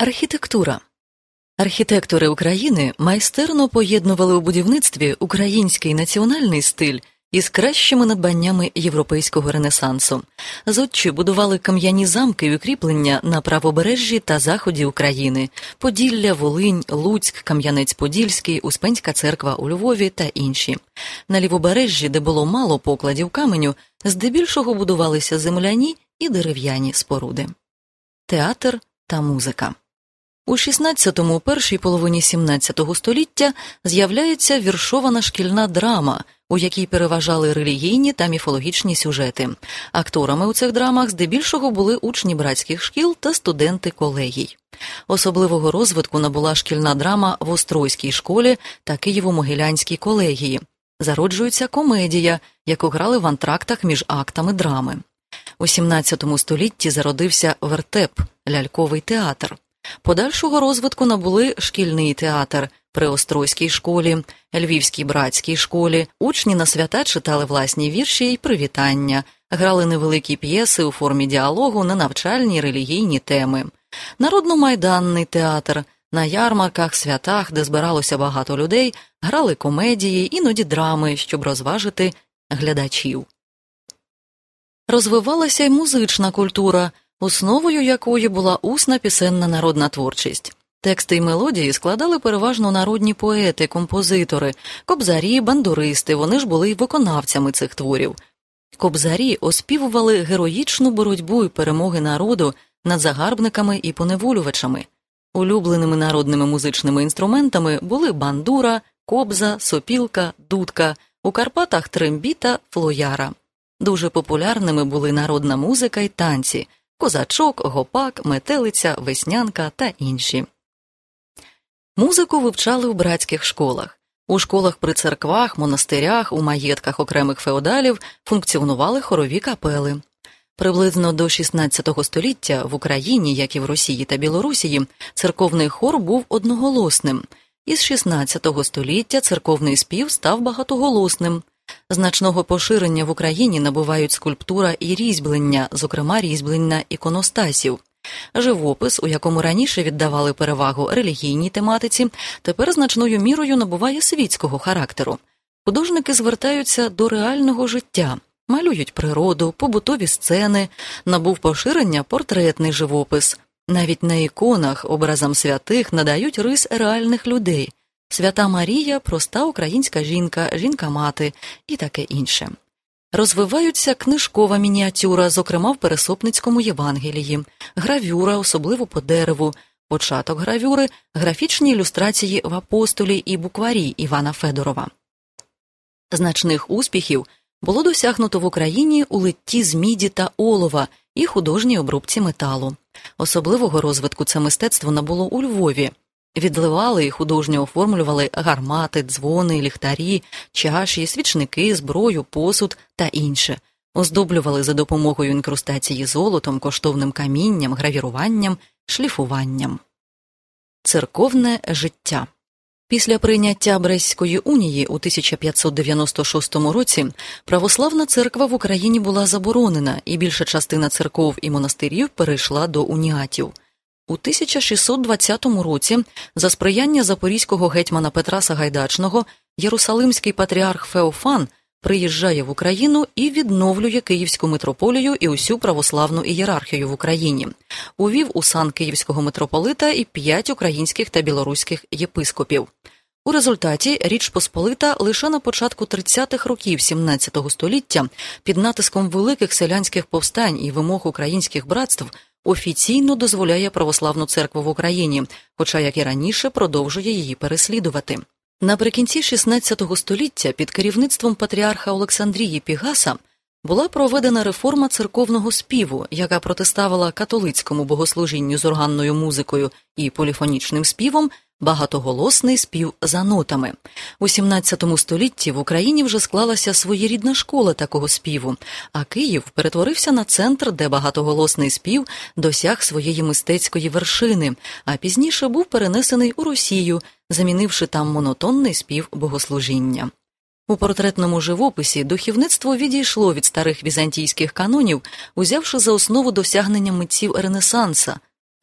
Архітектура. Архітектори України майстерно поєднували у будівництві український національний стиль із кращими надбаннями європейського ренесансу. Зодчі будували кам'яні замки і укріплення на правобережжі та заході України – Поділля, Волинь, Луцьк, Кам'янець-Подільський, Успенська церква у Львові та інші. На лівобережжі, де було мало покладів каменю, здебільшого будувалися земляні і дерев'яні споруди. Театр та музика. У 16-му, першій половині 17-го століття з'являється віршована шкільна драма, у якій переважали релігійні та міфологічні сюжети. Акторами у цих драмах здебільшого були учні братських шкіл та студенти колегій. Особливого розвитку набула шкільна драма в Острозькій школі та Києво-Могилянській колегії. Зароджується комедія, яку грали в антрактах між актами драми. У 17 столітті зародився вертеп – ляльковий театр. Подальшого розвитку набули шкільний театр при Острозькій школі, Львівській братській школі. Учні на свята читали власні вірші й привітання, грали невеликі п'єси у формі діалогу на навчальні й релігійні теми. Народно-майданний театр. На ярмарках, святах, де збиралося багато людей, грали комедії, іноді драми, щоб розважити глядачів. Розвивалася й музична культура, основою якої була усна пісенна народна творчість. Тексти й мелодії складали переважно народні поети, композитори, кобзарі, бандуристи, вони ж були й виконавцями цих творів. Кобзарі оспівували героїчну боротьбу і перемоги народу над загарбниками і поневолювачами. Улюбленими народними музичними інструментами були бандура, кобза, сопілка, дудка, у Карпатах трембіта, флояра. Дуже популярними були народна музика й танці – козачок, гопак, метелиця, веснянка та інші. Музику вивчали у братських школах. У школах при церквах, монастирях, у маєтках окремих феодалів функціонували хорові капели. Приблизно до 16 століття в Україні, як і в Росії та Білорусії, церковний хор був одноголосним. Із 16 століття церковний спів став багатоголосним. Значного поширення в Україні набувають скульптура і різьблення, зокрема різьблення іконостасів. Живопис, у якому раніше віддавали перевагу релігійній тематиці, тепер значною мірою набуває світського характеру. Художники звертаються до реального життя, малюють природу, побутові сцени, набув поширення портретний живопис. Навіть на іконах образам святих надають рис реальних людей. Свята Марія – проста українська жінка, жінка-мати і таке інше. Розвиваються книжкова мініатюра, зокрема в Пересопницькому Євангелії, гравюра, особливо по дереву, початок гравюри, графічні ілюстрації в апостолі і букварі Івана Федорова. Значних успіхів було досягнуто в Україні у литті з міді та олова і художній обробці металу. Особливого розвитку це мистецтво набуло у Львові. Відливали і художньо оформлювали гармати, дзвони, ліхтарі, чаші, свічники, зброю, посуд та інше. Оздоблювали за допомогою інкрустації золотом, коштовним камінням, гравіруванням, шліфуванням. Церковне життя. Після прийняття Брестської унії у 1596 році православна церква в Україні була заборонена, і більша частина церков і монастирів перейшла до уніатів. У 1620 році за сприяння запорізького гетьмана Петра Сагайдачного єрусалимський патріарх Феофан приїжджає в Україну і відновлює Київську митрополію і усю православну ієрархію в Україні. Увів у сан київського митрополита і 5 українських та білоруських єпископів. У результаті Річ Посполита лише на початку 30-х років 17 століття під натиском великих селянських повстань і вимог українських братств офіційно дозволяє православну церкву в Україні, хоча, як і раніше, продовжує її переслідувати. Наприкінці 16 століття під керівництвом патріарха Олександрії Пігаса була проведена реформа церковного співу, яка протиставила католицькому богослужінню з органною музикою і поліфонічним співом багатоголосний спів за нотами. У 17 столітті в Україні вже склалася своєрідна школа такого співу, а Київ перетворився на центр, де багатоголосний спів досяг своєї мистецької вершини, а пізніше був перенесений у Росію, замінивши там монотонний спів богослужіння. У портретному живописі духовництво відійшло від старих візантійських канонів, узявши за основу досягнення митців Ренесанса.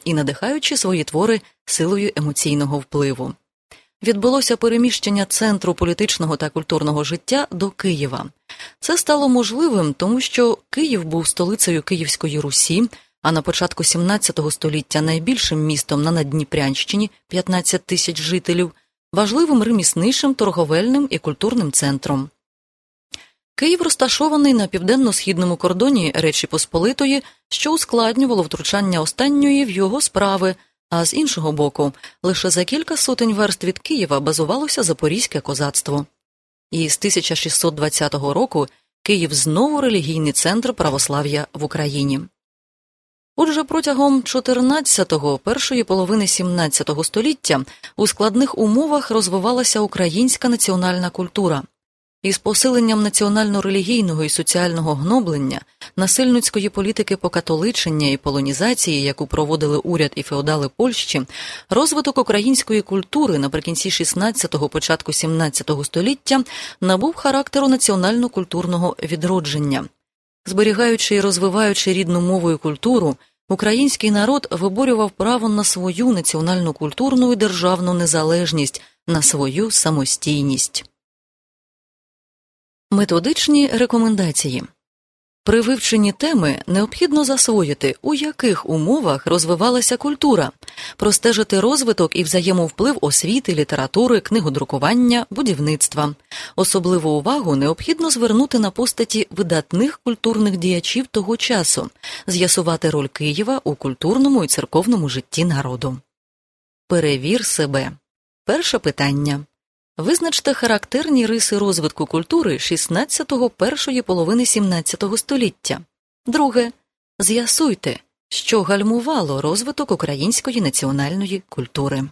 і надихаючи свої твори силою емоційного впливу. Відбулося переміщення центру політичного та культурного життя до Києва. Це стало можливим, тому що Київ був столицею Київської Русі, а на початку 17 століття найбільшим містом на Наддніпрянщині – 15 тисяч жителів, важливим ремісничим, торговельним і культурним центром. Київ розташований на південно-східному кордоні Речі Посполитої, що ускладнювало втручання останньої в його справи, а з іншого боку, лише за кілька сотень верст від Києва базувалося запорізьке козацтво. І з 1620 року Київ знову релігійний центр православ'я в Україні. Отже, протягом 14-го, першої половини 17 століття у складних умовах розвивалася українська національна культура. Із посиленням національно-релігійного і соціального гноблення, насильницької політики покатоличення і полонізації, яку проводили уряд і феодали Польщі, розвиток української культури наприкінці 16-го, початку 17 століття набув характеру національно-культурного відродження. Зберігаючи і розвиваючи рідну мову і культуру, український народ виборював право на свою національну культурну і державну незалежність, на свою самостійність. Методичні рекомендації. При вивченні теми необхідно засвоїти, у яких умовах розвивалася культура, простежити розвиток і взаємовплив освіти, літератури, книгодрукування, будівництва. Особливу увагу необхідно звернути на постаті видатних культурних діячів того часу, з'ясувати роль Києва у культурному і церковному житті народу. Перевір себе. Перше питання. Визначте характерні риси розвитку культури 16-го, першої половини 17 століття. Друге. З'ясуйте, що гальмувало розвиток української національної культури.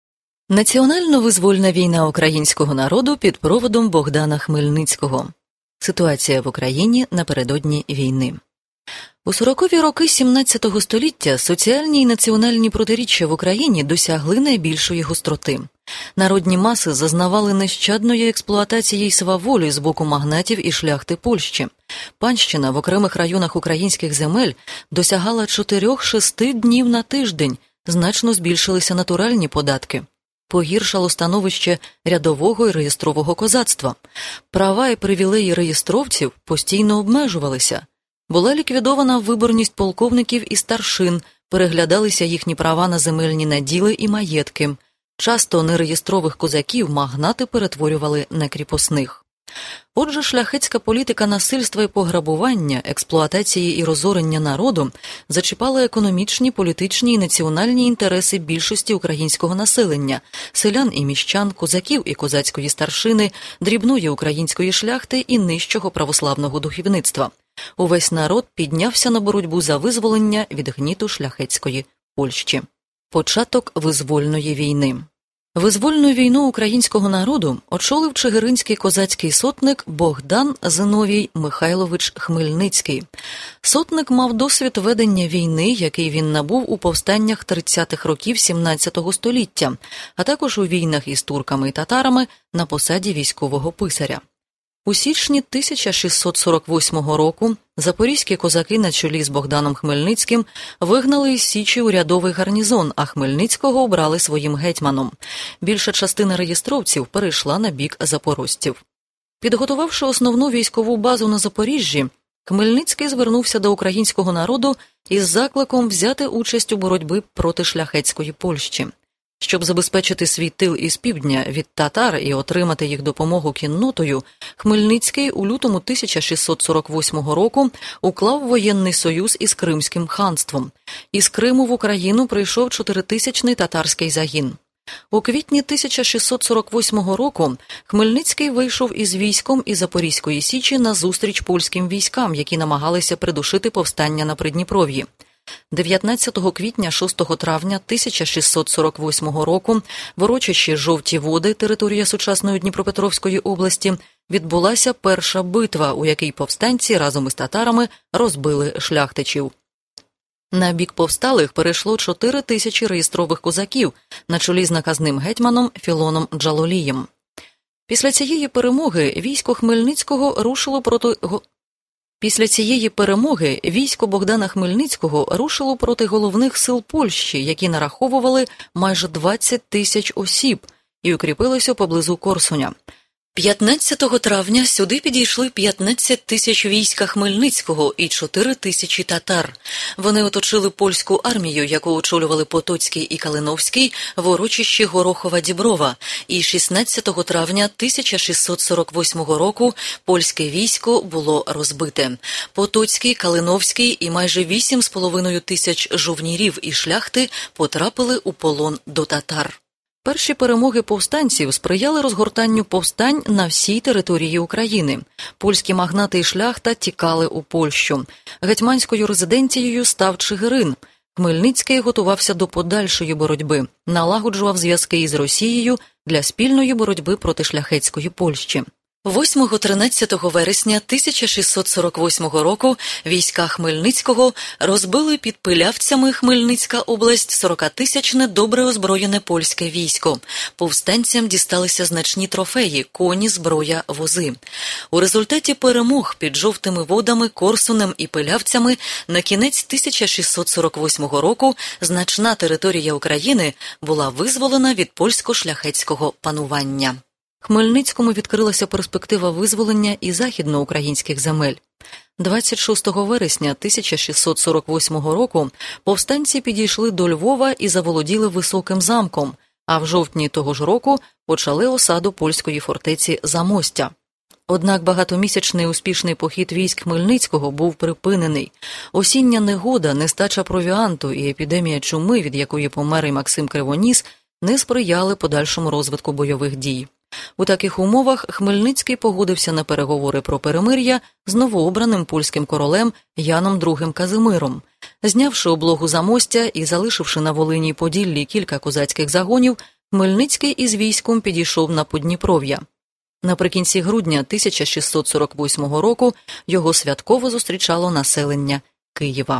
Національно-визвольна війна українського народу під проводом Богдана Хмельницького. Ситуація в Україні напередодні війни. У 40-ві роки 17 століття соціальні і національні протиріччя в Україні досягли найбільшої гостроти. Народні маси зазнавали нещадної експлуатації й сваволі з боку магнатів і шляхти Польщі. Панщина в окремих районах українських земель досягала 4-6 днів на тиждень, значно збільшилися натуральні податки. Погіршало становище рядового і реєстрового козацтва. Права і привілеї реєстровців постійно обмежувалися. Була ліквідована виборність полковників і старшин, переглядалися їхні права на земельні наділи і маєтки. Часто нереєстрових козаків магнати перетворювали на кріпосних. Отже, шляхетська політика насильства і пограбування, експлуатації і розорення народу зачіпала економічні, політичні і національні інтереси більшості українського населення – селян і міщан, козаків і козацької старшини, дрібної української шляхти і нижчого православного духовництва. Увесь народ піднявся на боротьбу за визволення від гніту шляхетської Польщі. Початок визвольної війни. Визвольну війну українського народу очолив чигиринський козацький сотник Богдан Зиновій Михайлович Хмельницький. Сотник мав досвід ведення війни, який він набув у повстаннях 30-х років 17 століття, а також у війнах із турками і татарами на посаді військового писаря. У січні 1648 року запорізькі козаки на чолі з Богданом Хмельницьким вигнали із Січі урядовий гарнізон, а Хмельницького обрали своїм гетьманом. Більша частина реєстровців перейшла на бік запорожців. Підготувавши основну військову базу на Запоріжжі, Хмельницький звернувся до українського народу із закликом взяти участь у боротьбі проти шляхетської Польщі. Щоб забезпечити свій тил із півдня від татар і отримати їх допомогу кіннотою, Хмельницький у лютому 1648 року уклав воєнний союз із Кримським ханством. Із Криму в Україну прийшов 4000-ний татарський загін. У квітні 1648 року Хмельницький вийшов із військом із Запорізької Січі на зустріч польським військам, які намагалися придушити повстання на Придніпров'ї. 19 квітня 6 травня 1648 року в урочищі Жовті Води, територія сучасної Дніпропетровської області, відбулася перша битва, у якій повстанці разом із татарами розбили шляхтичів. На бік повсталих перейшло 4000 реєстрових козаків на чолі з наказним гетьманом Філоном Джалолієм. Після цієї перемоги військо Хмельницького рушило проти Після цієї перемоги військо Богдана Хмельницького рушило проти головних сил Польщі, які нараховували майже 20 тисяч осіб і укріпилися поблизу Корсуня. 15 травня сюди підійшли 15 тисяч війська Хмельницького і 4 тисячі татар. Вони оточили польську армію, яку очолювали Потоцький і Калиновський в урочищі Горохова-Діброва, і 16 травня 1648 року польське військо було розбите. Потоцький, Калиновський і майже 8,5 тисяч жовнірів і шляхти потрапили у полон до татар. Перші перемоги повстанців сприяли розгортанню повстань на всій території України. Польські магнати і шляхта тікали у Польщу. Гетьманською резиденцією став Чигирин. Хмельницький готувався до подальшої боротьби, налагоджував зв'язки із Росією для спільної боротьби проти шляхетської Польщі. 8-13 вересня 1648 року війська Хмельницького розбили під Пилявцями, Хмельницька область, 40-тисячне добре озброєне польське військо. Повстанцям дісталися значні трофеї – коні, зброя, вози. У результаті перемог під Жовтими Водами, Корсунем і Пилявцями на кінець 1648 року значна територія України була визволена від польсько-шляхетського панування. Хмельницькому відкрилася перспектива визволення і західноукраїнських земель. 26 вересня 1648 року повстанці підійшли до Львова і заволоділи Високим замком, а в жовтні того ж року почали осаду польської фортеці Замостя. Однак багатомісячний успішний похід військ Хмельницького був припинений. Осіння негода, нестача провіанту і епідемія чуми, від якої помер і Максим Кривоніс, не сприяли подальшому розвитку бойових дій. У таких умовах Хмельницький погодився на переговори про перемир'я з новообраним польським королем Яном II Казимиром. Знявши облогу Замостя і залишивши на Волині й Поділлі кілька козацьких загонів, Хмельницький із військом підійшов на Подніпров'я. Наприкінці грудня 1648 року його святково зустрічало населення Києва.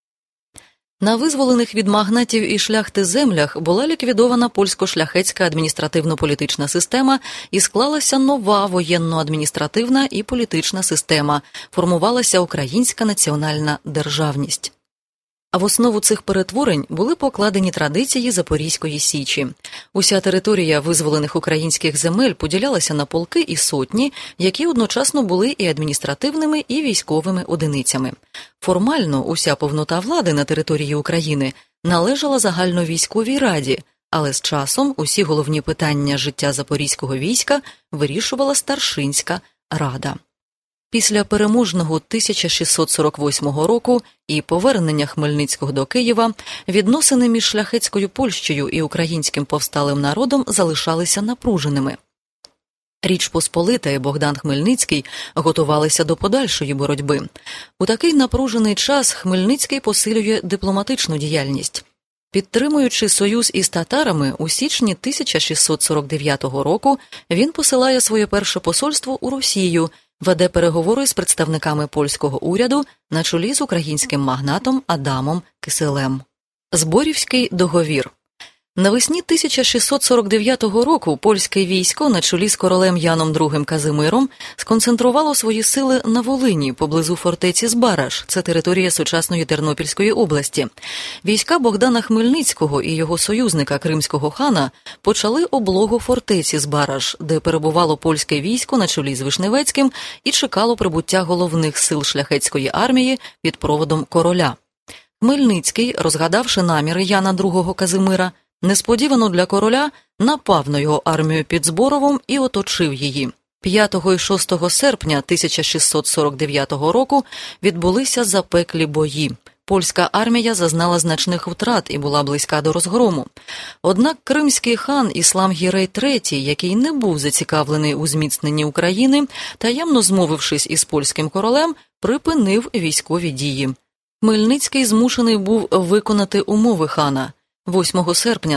На визволених від магнатів і шляхти землях була ліквідована польсько-шляхетська адміністративно-політична система і склалася нова воєнно-адміністративна і політична система, формувалася українська національна державність. А в основу цих перетворень були покладені традиції Запорізької Січі. Уся територія визволених українських земель поділялася на полки і сотні, які одночасно були і адміністративними, і військовими одиницями. Формально уся повнота влади на території України належала загальновійськовій раді, але з часом усі головні питання життя Запорізького війська вирішувала старшинська рада. Після переможного 1648 року і повернення Хмельницького до Києва відносини між шляхетською Польщею і українським повсталим народом залишалися напруженими. Річ Посполита і Богдан Хмельницький готувалися до подальшої боротьби. У такий напружений час Хмельницький посилює дипломатичну діяльність. Підтримуючи союз із татарами, у січні 1649 року він посилає своє перше посольство у Росію, веде переговори з представниками польського уряду на чолі з українським магнатом Адамом Киселем. Зборівський договір. Навесні 1649 року польське військо на чолі з королем Яном II Казимиром сконцентрувало свої сили на Волині, поблизу фортеці Збараж, це територія сучасної Тернопільської області. Війська Богдана Хмельницького і його союзника кримського хана почали облогу фортеці Збараж, де перебувало польське військо на чолі з Вишневецьким і чекало прибуття головних сил шляхетської армії під проводом короля. Хмельницький, розгадавши наміри Яна II Казимира, несподівано для короля напав на його армію під Зборовом і оточив її. 5 і 6 серпня 1649 року відбулися запеклі бої. Польська армія зазнала значних втрат і була близька до розгрому. Однак кримський хан Іслам Гірей III, який не був зацікавлений у зміцненні України, таємно змовившись із польським королем, припинив військові дії. Хмельницький змушений був виконати умови хана. 8 серпня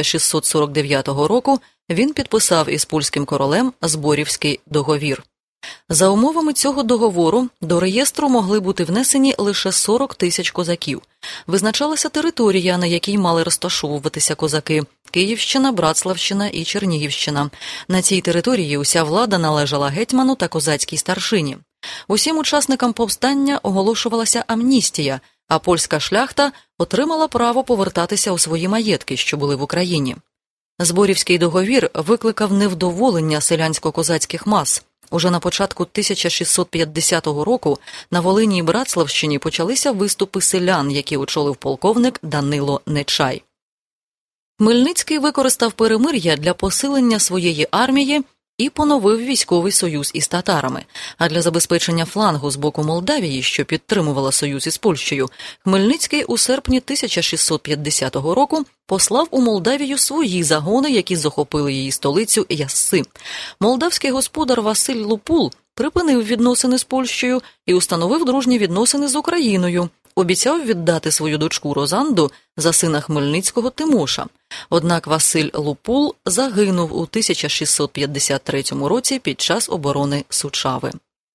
1649 року він підписав із польським королем Зборівський договір. За умовами цього договору до реєстру могли бути внесені лише 40 тисяч козаків. Визначалася територія, на якій мали розташовуватися козаки – Київщина, Братславщина і Чернігівщина. На цій території уся влада належала гетьману та козацькій старшині. Усім учасникам повстання оголошувалася амністія, а польська шляхта отримала право повертатися у свої маєтки, що були в Україні. Зборівський договір викликав невдоволення селянсько-козацьких мас. Уже на початку 1650 року на Волині і Братславщині почалися виступи селян, які очолив полковник Данило Нечай. Хмельницький використав перемир'я для посилення своєї армії і поновив військовий союз із татарами, а для забезпечення флангу з боку Молдавії, що підтримувала союз із Польщею, Хмельницький у серпні 1650 року послав у Молдавію свої загони, які захопили її столицю Ясси. Молдавський господар Василь Лупул припинив відносини з Польщею і установив дружні відносини з Україною, обіцяв віддати свою дочку Розанду за сина Хмельницького Тимоша. Однак Василь Лупул загинув у 1653 році під час оборони Сучави.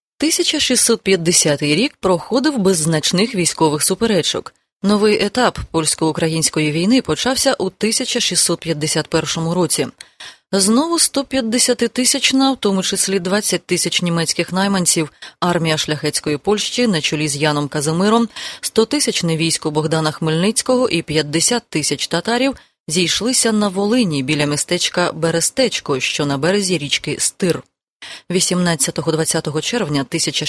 1650 рік проходив без значних військових суперечок. Новий етап польсько-української війни почався у 1651 році. Знову 150-тисячна, в тому числі 20 тисяч німецьких найманців, армія шляхетської Польщі на чолі з Яном Казимиром, 100-тисячне військо Богдана Хмельницького і 50 тисяч татарів зійшлися на Волині біля містечка Берестечко, що на березі річки Стир. 18-20 червня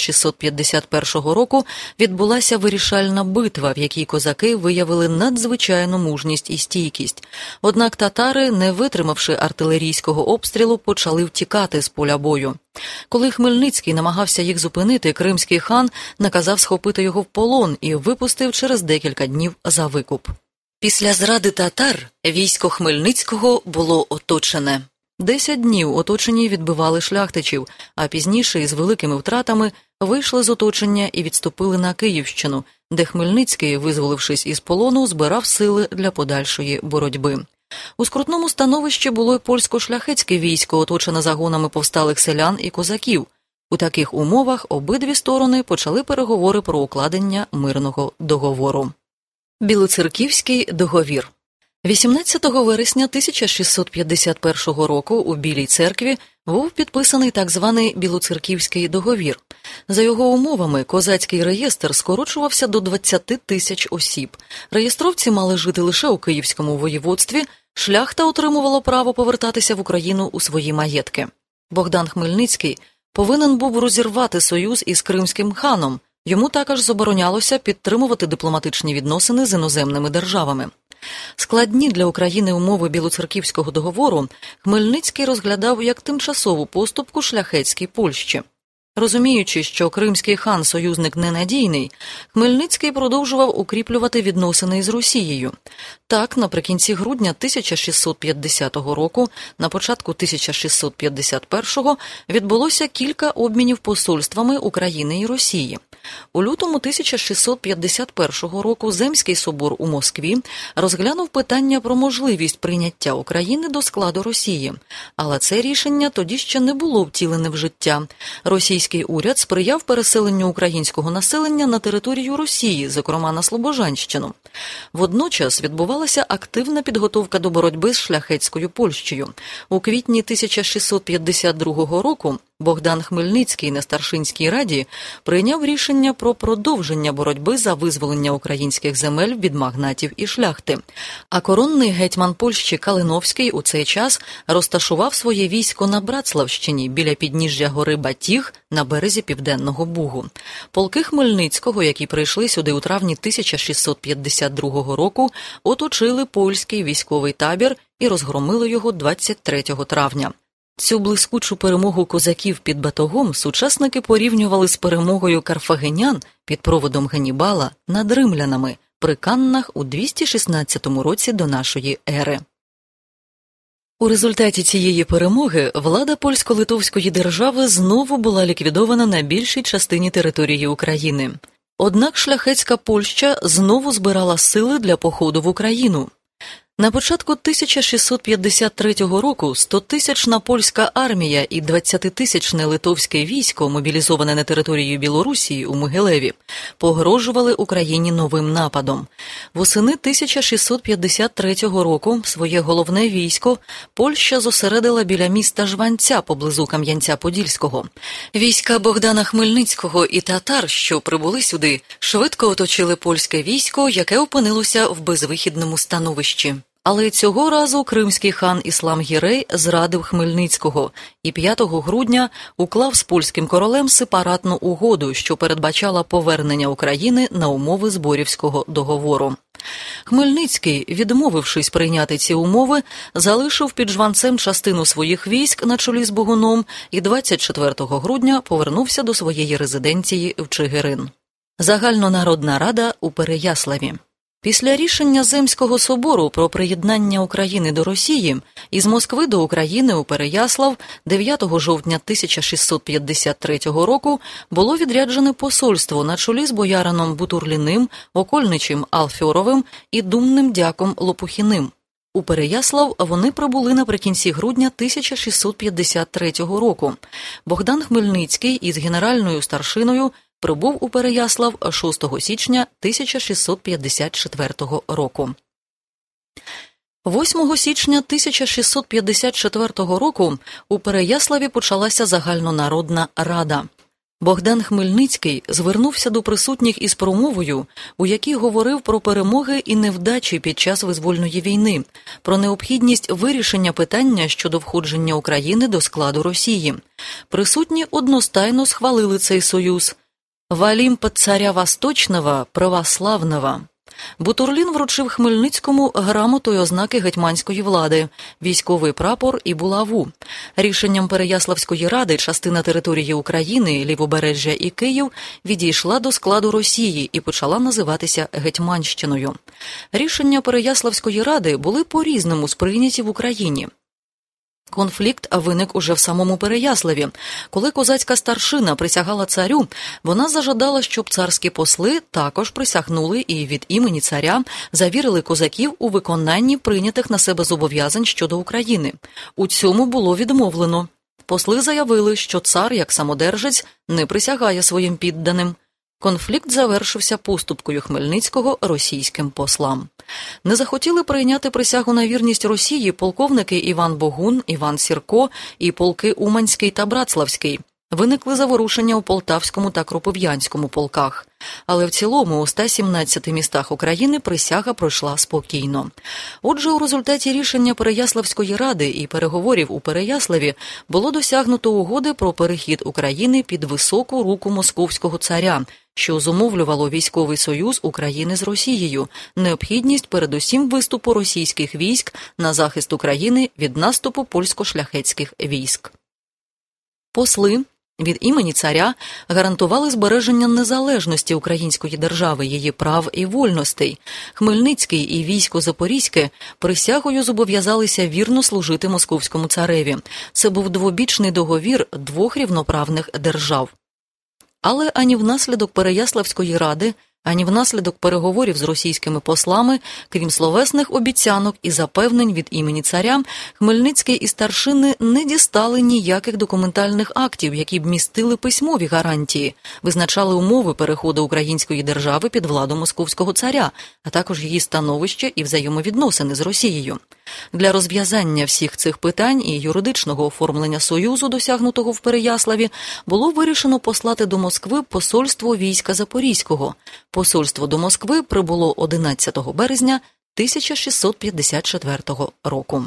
1651 року відбулася вирішальна битва, в якій козаки виявили надзвичайну мужність і стійкість. Однак татари, не витримавши артилерійського обстрілу, почали втікати з поля бою. Коли Хмельницький намагався їх зупинити, кримський хан наказав схопити його в полон і випустив через декілька днів за викуп. Після зради татар військо Хмельницького було оточене. 10 днів оточені відбивали шляхтичів, а пізніше із великими втратами вийшли з оточення і відступили на Київщину, де Хмельницький, визволившись із полону, збирав сили для подальшої боротьби. У скрутному становищі було й польсько-шляхетське військо, оточене загонами повсталих селян і козаків. У таких умовах обидві сторони почали переговори про укладення мирного договору. Білоцерківський договір. 18 вересня 1651 року у Білій церкві був підписаний так званий Білоцерківський договір. За його умовами, козацький реєстр скорочувався до 20 тисяч осіб. Реєстровці мали жити лише у Київському воєводстві, шляхта отримувала право повертатися в Україну у свої маєтки. Богдан Хмельницький повинен був розірвати союз із кримським ханом, йому також заборонялося підтримувати дипломатичні відносини з іноземними державами. Складні для України умови Білоцерківського договору Хмельницький розглядав як тимчасову поступку шляхетській Польщі. Розуміючи, що кримський хан – союзник ненадійний, Хмельницький продовжував укріплювати відносини із Росією. Так, наприкінці грудня 1650 року, на початку 1651 відбулося кілька обмінів посольствами України і Росії. У лютому 1651 року Земський собор у Москві розглянув питання про можливість прийняття України до складу Росії. Але це рішення тоді ще не було втілене в життя. Російський уряд сприяв переселенню українського населення на територію Росії, зокрема на Слобожанщину. Водночас відбувалася активна підготовка до боротьби з шляхетською Польщею. У квітні 1652 року Богдан Хмельницький на Старшинській раді прийняв рішення про продовження боротьби за визволення українських земель від магнатів і шляхти. А коронний гетьман Польщі Калиновський у цей час розташував своє військо на Братславщині біля підніжжя гори Батіг на березі Південного Бугу. Полки Хмельницького, які прийшли сюди у травні 1652 року, оточили польський військовий табір і розгромили його 23 травня. Цю блискучу перемогу козаків під Батогом сучасники порівнювали з перемогою карфагенян під проводом Ганнібала над римлянами при Каннах у 216 році до нашої ери. У результаті цієї перемоги влада польсько-литовської держави знову була ліквідована на більшій частині території України. Однак шляхетська Польща знову збирала сили для походу в Україну. На початку 1653 року 100-тисячна польська армія і 20-тисячне литовське військо, мобілізоване на території Білорусі у Могилеві, погрожували Україні новим нападом. Восени 1653 року своє головне військо Польща зосередила біля міста Жванця поблизу Кам'янця-Подільського. Війська Богдана Хмельницького і татар, що прибули сюди, швидко оточили польське військо, яке опинилося в безвихідному становищі. Але цього разу кримський хан Іслам Гірей зрадив Хмельницького і 5 грудня уклав з польським королем сепаратну угоду, що передбачала повернення України на умови Зборівського договору. Хмельницький, відмовившись прийняти ці умови, залишив під Жванцем частину своїх військ на чолі з Богуном і 24 грудня повернувся до своєї резиденції в Чигирин. Загальнонародна рада у Переяславі. Після рішення Земського собору про приєднання України до Росії із Москви до України у Переяслав 9 жовтня 1653 року було відряджене посольство на чолі з боярином Бутурліним, окольничим Алфьоровим і думним дяком Лопухіним. У Переяслав вони прибули наприкінці грудня 1653 року. Богдан Хмельницький із генеральною старшиною прибув у Переяслав 6 січня 1654 року. 8 січня 1654 року у Переяславі почалася загальнонародна рада. Богдан Хмельницький звернувся до присутніх із промовою, у якій говорив про перемоги і невдачі під час визвольної війни, про необхідність вирішення питання щодо входження України до складу Росії. Присутні одностайно схвалили цей союз. «Во Олимп царя Восточного, православного». Бутурлін вручив Хмельницькому грамоту й ознаки гетьманської влади, військовий прапор і булаву. Рішенням Переяславської ради частина території України, Лівобережжя і Київ відійшла до складу Росії і почала називатися Гетьманщиною. Рішення Переяславської ради були по-різному сприйняті в Україні. Конфлікт виник уже в самому Переяславі. Коли козацька старшина присягала царю, вона зажадала, щоб царські посли також присягнули і від імені царя завірили козаків у виконанні прийнятих на себе зобов'язань щодо України. У цьому було відмовлено. Посли заявили, що цар, як самодержець, не присягає своїм підданим. Конфлікт завершився поступкою Хмельницького російським послам. Не захотіли прийняти присягу на вірність Росії полковники Іван Богун, Іван Сірко і полки Уманський та Братславський. Виникли заворушення у Полтавському та Кропив'янському полках. Але в цілому у 117 містах України присяга пройшла спокійно. Отже, у результаті рішення Переяславської ради і переговорів у Переяславі було досягнуто угоди про перехід України під високу руку московського царя, що зумовлювало військовий союз України з Росією, необхідність передусім виступу російських військ на захист України від наступу польсько-шляхетських військ. Посли від імені царя гарантували збереження незалежності української держави, її прав і вольностей. Хмельницький і військо Запорізьке присягою зобов'язалися вірно служити московському цареві. Це був двобічний договір двох рівноправних держав. Але ані внаслідок Переяславської ради, ані внаслідок переговорів з російськими послами, крім словесних обіцянок і запевнень від імені царя, Хмельницький і старшини не дістали ніяких документальних актів, які б містили письмові гарантії, визначали умови переходу української держави під владу московського царя, а також її становище і взаємовідносини з Росією. Для розв'язання всіх цих питань і юридичного оформлення союзу, досягнутого в Переяславі, було вирішено послати до Москви посольство війська Запорізького. Посольство до Москви прибуло 11 березня 1654 року.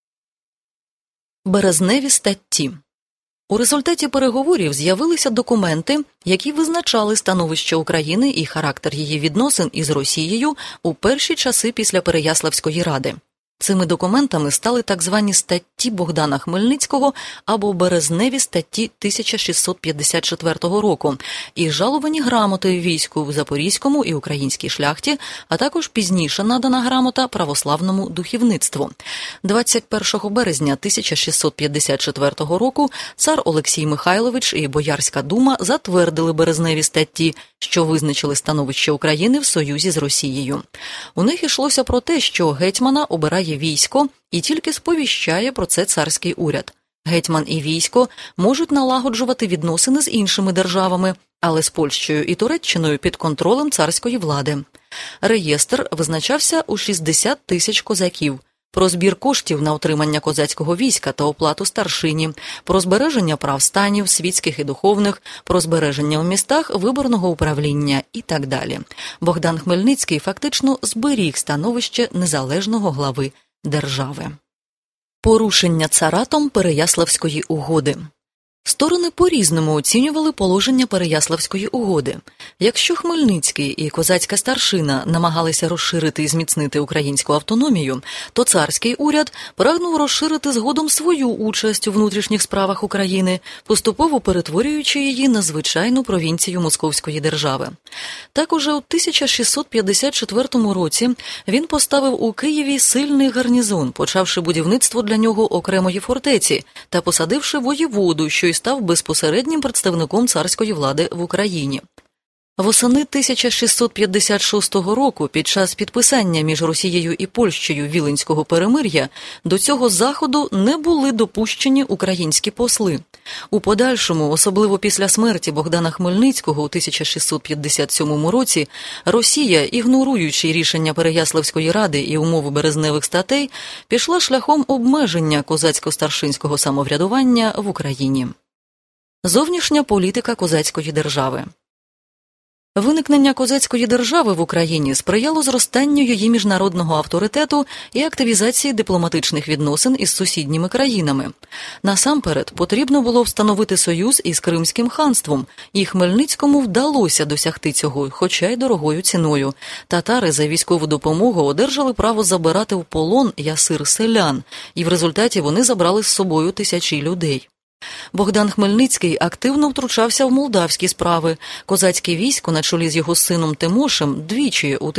Березневі статті. У результаті переговорів з'явилися документи, які визначали становище України і характер її відносин із Росією у перші часи після Переяславської ради. Цими документами стали так звані статті статті Богдана Хмельницького або березневі статті 1654 року і жаловані грамоти війську в Запорізькому і українській шляхті, а також пізніше надана грамота православному духовництву. 21 березня 1654 року цар Олексій Михайлович і Боярська дума затвердили березневі статті, що визначили становище України в союзі з Росією. У них йшлося про те, що гетьмана обирає військо і тільки сповіщає про це царський уряд. Гетьман і військо можуть налагоджувати відносини з іншими державами, але з Польщею і Туреччиною під контролем царської влади. Реєстр визначався у 60 тисяч козаків. Про збір коштів на утримання козацького війська та оплату старшині, про збереження прав станів, світських і духовних, про збереження у містах виборного управління і так далі. Богдан Хмельницький фактично зберіг становище незалежного глави держави. Порушення царатом Переяславської угоди. Сторони по-різному оцінювали положення Переяславської угоди. Якщо Хмельницький і козацька старшина намагалися розширити і зміцнити українську автономію, то царський уряд прагнув розширити згодом свою участь у внутрішніх справах України, поступово перетворюючи її на звичайну провінцію Московської держави. Так уже у 1654 році він поставив у Києві сильний гарнізон, почавши будівництво для нього окремої фортеці та посадивши воєводу, що й став безпосереднім представником царської влади в Україні. Восени 1656 року, під час підписання між Росією і Польщею Віленського перемир'я, до цього заходу не були допущені українські посли. У подальшому, особливо після смерті Богдана Хмельницького у 1657 році, Росія, ігноруючи рішення Переяславської ради і умови березневих статей, пішла шляхом обмеження козацько-старшинського самоврядування в Україні. Зовнішня політика козацької держави. Виникнення козацької держави в Україні сприяло зростанню її міжнародного авторитету і активізації дипломатичних відносин із сусідніми країнами. Насамперед, потрібно було встановити союз із Кримським ханством, і Хмельницькому вдалося досягти цього, хоча й дорогою ціною. Татари за військову допомогу одержали право забирати в полон ясир селян, і в результаті вони забрали з собою тисячі людей. Богдан Хмельницький активно втручався в молдавські справи. Козацьке військо на чолі з його сином Тимошем двічі у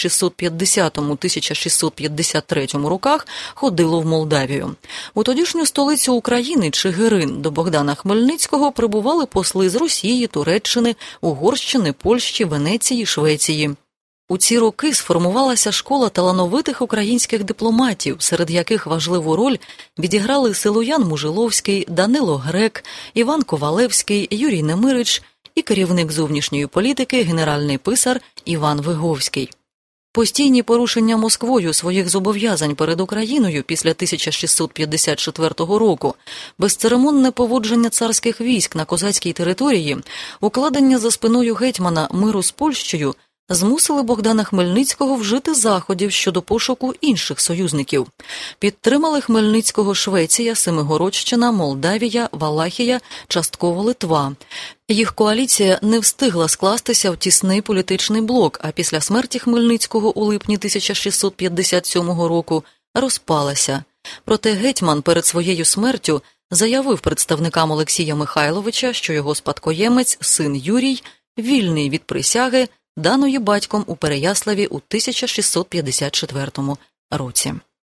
1650-1653 роках ходило в Молдавію. У тодішню столицю України Чигирин до Богдана Хмельницького прибували посли з Росії, Туреччини, Угорщини, Польщі, Венеції, Швеції. У ці роки сформувалася школа талановитих українських дипломатів, серед яких важливу роль відіграли Силуян Мужиловський, Данило Грек, Іван Ковалевський, Юрій Немирич і керівник зовнішньої політики генеральний писар Іван Виговський. Постійні порушення Москвою своїх зобов'язань перед Україною після 1654 року, безцеремонне поводження царських військ на козацькій території, укладення за спиною гетьмана миру з Польщею змусили Богдана Хмельницького вжити заходів щодо пошуку інших союзників. Підтримали Хмельницького Швеція, Семигородщина, Молдавія, Валахія, частково Литва. Їх коаліція не встигла скластися в тісний політичний блок, а після смерті Хмельницького у липні 1657 року розпалася. Проте гетьман перед своєю смертю заявив представникам Олексія Михайловича, що його спадкоємець, син Юрій, вільний від присяги, даної батьком у Переяславі у 1654 році.